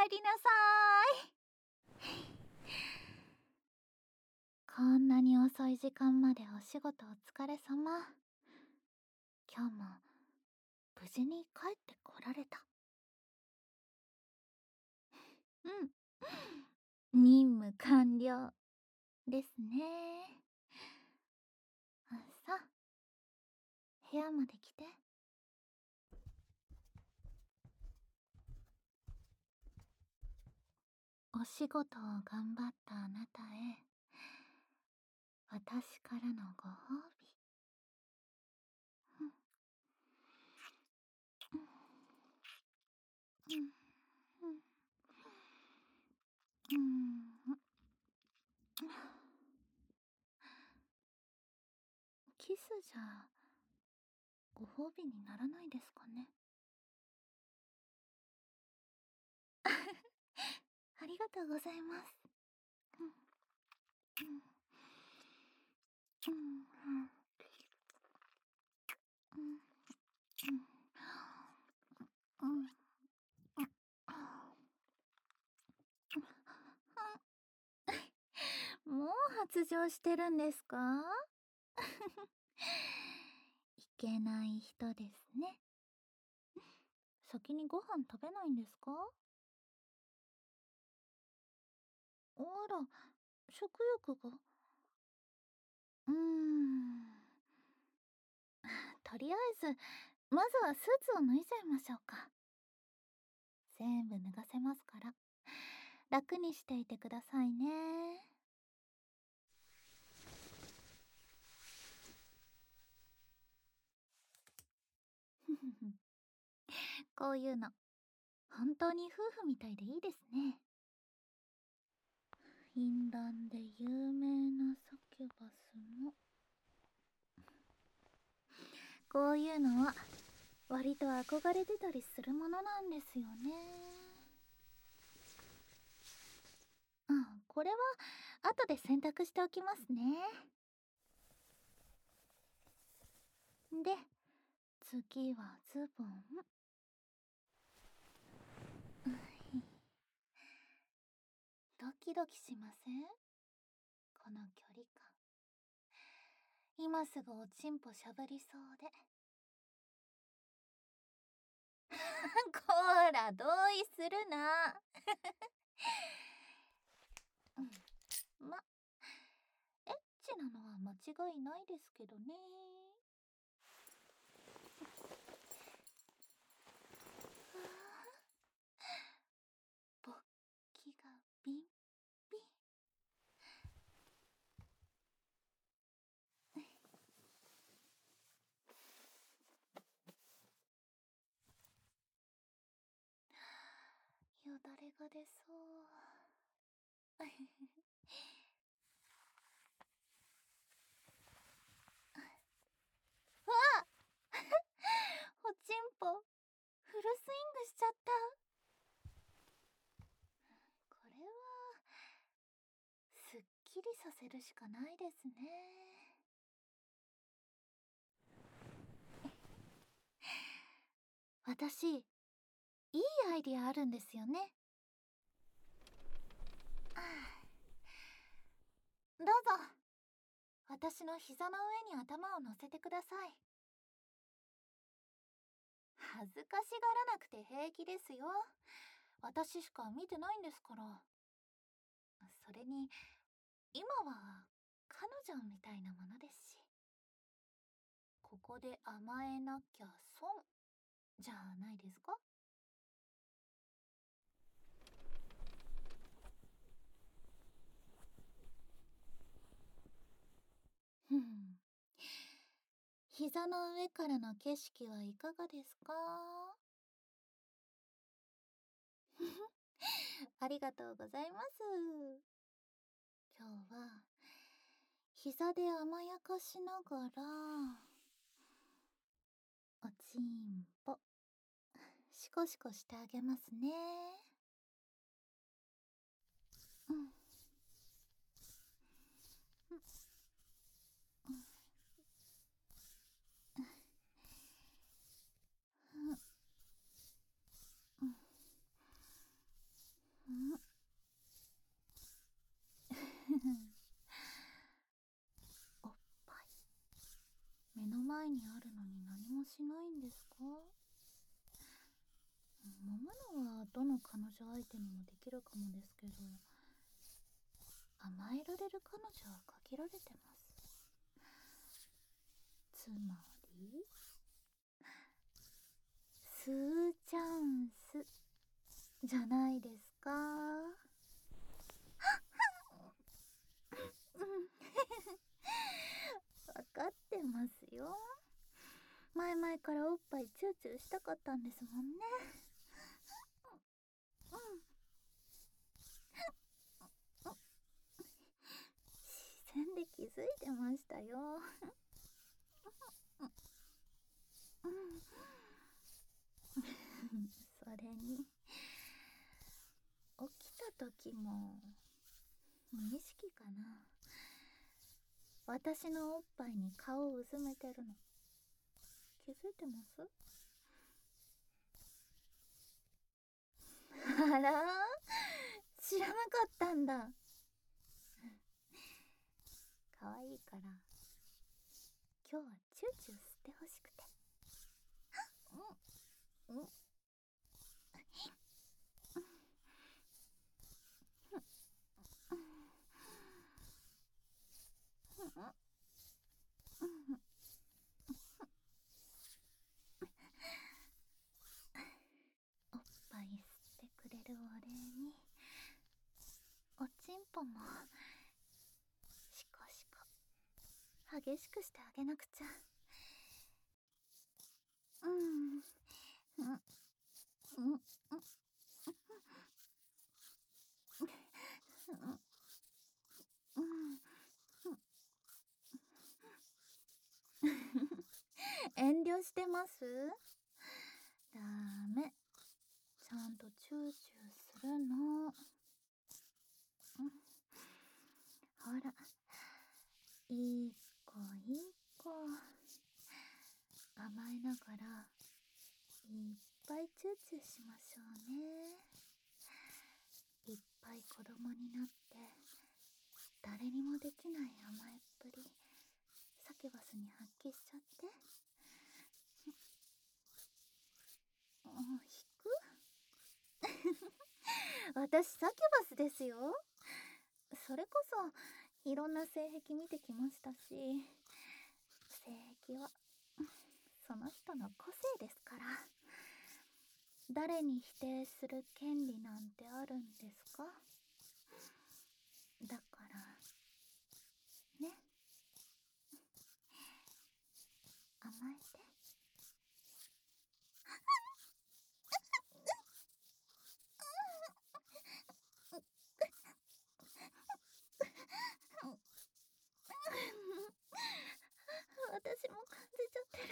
りなさーい。こんなに遅い時間までお仕事お疲れ様。今日も無事に帰ってこられた。任務完了ですね。さあ、部屋まで来て。お仕事を頑張ったあなたへ、私からのご褒美。キスじゃご褒美にならないですかね。ありがとうございます。もう発情してるんですか？いけない人ですね。先にご飯食べないんですか？あら、食欲が。とりあえずまずはスーツを脱いじゃいましょうか。全部脱がせますから楽にしていてくださいね。こういうの本当に夫婦みたいでいいですね。淫乱で有名なサキュバスもこういうのは割と憧れてたりするものなんですよね。これは後で洗濯しておきますね。で、次はズボン。ドキドキしません？この距離感。今すぐおちんぽしゃぶりそうで。こら、同意するな。ま、エッチなのは間違いないですけどね。勃起がビンビン。よだれが出そう。わおちんぽフルスイングしちゃった。これはすっきりさせるしかないですね。私、いいアイディアあるんですよね。どうぞ、私の膝の上に頭を乗せてください。恥ずかしがらなくて平気ですよ。私しか見てないんですから。それに今は彼女みたいなものですし、ここで甘えなきゃ損じゃないですか？ふん。膝の上からの景色はいかがですか？ありがとうございます。今日は膝で甘やかしながらおちんぽシコシコしてあげますね。 おっぱい目の前にあるのに何もしないんですか？揉むのはどの彼女相手にもできるかもですけど、甘えられる彼女は限られてます。つまりスーチャンスじゃないですか。分かってますよ。前々からおっぱいチューチューしたかったんですもんね。視線で気づいてましたよ。それに起きた時も無意識かな。私のおっぱいに顔をうずめてるの気づいてます？あら、知らなかったんだ。可愛いから今日はチューチュー吸ってほしくて。うんうん。おっぱい吸ってくれるお礼におちんぽもシコシコ激しくしてあげなくちゃ。うんうんうんうん遠慮してます？ダメ、ちゃんとチューチューするの。ほら、いい子いい子、甘えながらいっぱいチューチューしましょうね。いっぱい子供になって誰にもできない甘えっぷりサキュバスに発揮しちゃって。引く？私サキュバスですよ。それこそいろんな性癖見てきましたし、性癖はその人の個性ですから。誰に否定する権利なんてあるんですか？だからね、甘えて。私も感じちゃってる。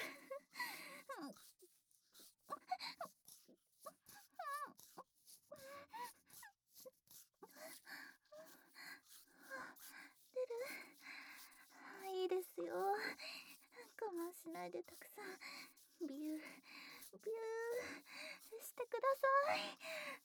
出る？いいですよ。我慢しないでたくさんビュービューしてください。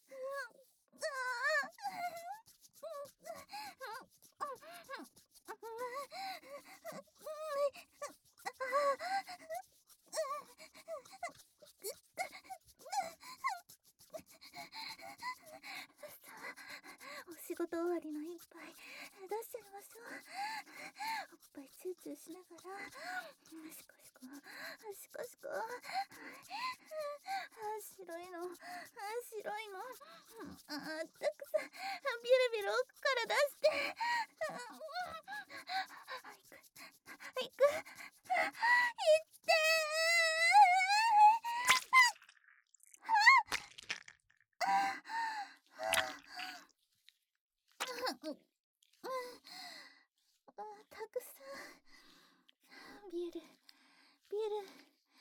お仕事終わりの一杯出しちゃいましょう。おっぱいチューチューしながらシコシコシコシコ。白いの白いの、たくさんビルビル奥から出して。いくいってたくさんビールビールビール。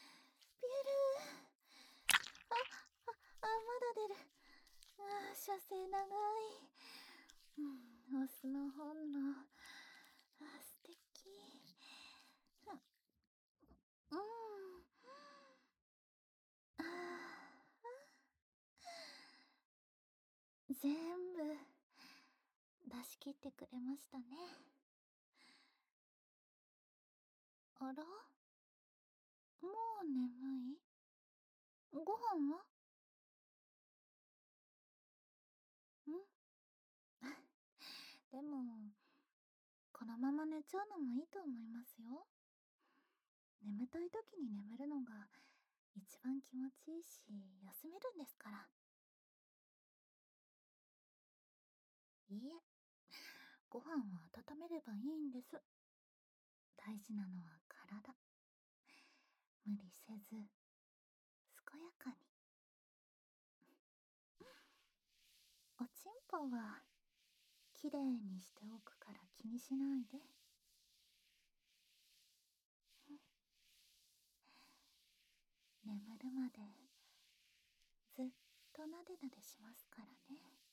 まだ出る。射精長い。オスの本能。素敵。うんあ全部出し切ってくれましたね。あら、もう眠い？ご飯は？でも、このまま寝ちゃうのもいいと思いますよ。眠たい時に眠るのが一番気持ちいいし、休めるんですから。いいえ、ご飯を温めればいいんです。大事なのは体。無理せず、健やかに。おちんぽは、きれいにしておくから気にしないで。眠るまで、ずっとなでなでしますからね。